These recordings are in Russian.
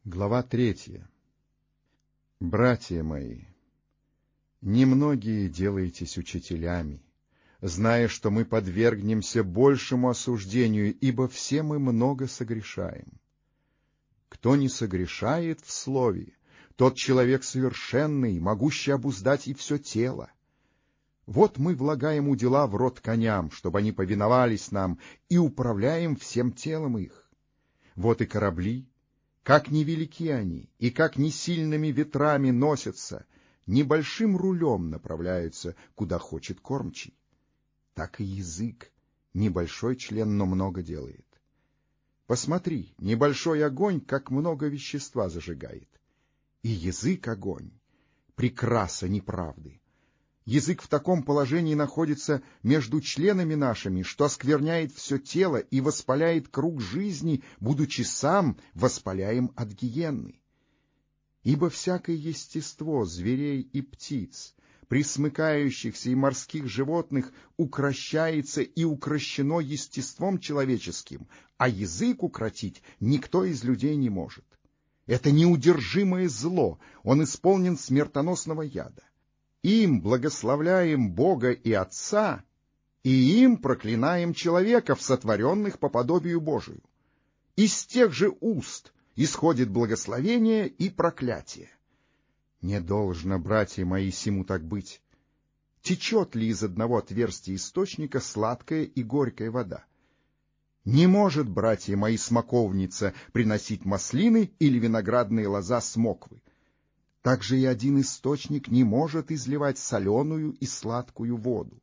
Глава 3. Братья мои, немногие делаетесь учителями, зная, что мы подвергнемся большему осуждению, ибо все мы много согрешаем. Кто не согрешает в слове, тот человек совершенный, могущий обуздать и все тело. Вот мы влагаем удила в рот коням, чтобы они повиновались нам, и управляем всем телом их. Вот и корабли, как невелики они, и как не сильными ветрами носятся, небольшим рулем направляются, куда хочет кормчий. Так и язык, небольшой член, но много делает. Посмотри, небольшой огонь, как много вещества зажигает. И язык огонь, прекраса неправды. Язык в таком положении находится между членами нашими, что оскверняет все тело и воспаляет круг жизни, будучи сам воспаляем от гиенны. Ибо всякое естество зверей и птиц, пресмыкающихся и морских животных, укрощается и укрощено естеством человеческим, а язык укротить никто из людей не может. Это неудержимое зло, он исполнен смертоносного яда. Им благословляем Бога и Отца, и им проклинаем человеков, сотворенных по подобию Божию. Из тех же уст исходит благословение и проклятие. Не должно, братья мои, сему так быть. Течет ли из одного отверстия источника сладкая и горькая вода? Не может, братья мои, смоковница приносить маслины или виноградные лоза смоквы. Также и один источник не может изливать соленую и сладкую воду.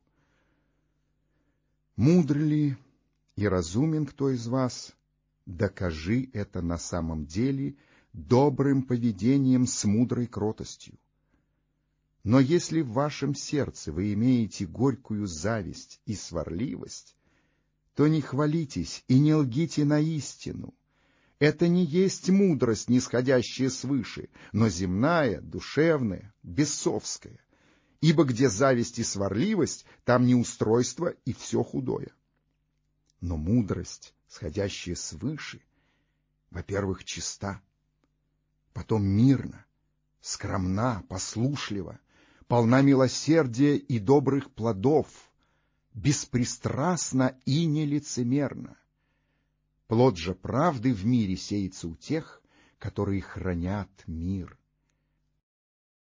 Мудр ли и разумен кто из вас? Докажи это на самом деле добрым поведением с мудрой кротостью. Но если в вашем сердце вы имеете горькую зависть и сварливость, то не хвалитесь и не лгите на истину. Это не есть мудрость, нисходящая свыше, но земная, душевная, бесовская. Ибо где зависть и сварливость, там неустройство и все худое. Но мудрость, сходящая свыше, во-первых, чиста, потом мирна, скромна, послушлива, полна милосердия и добрых плодов, беспристрастна и нелицемерна. Плод же правды в мире сеется у тех, которые хранят мир.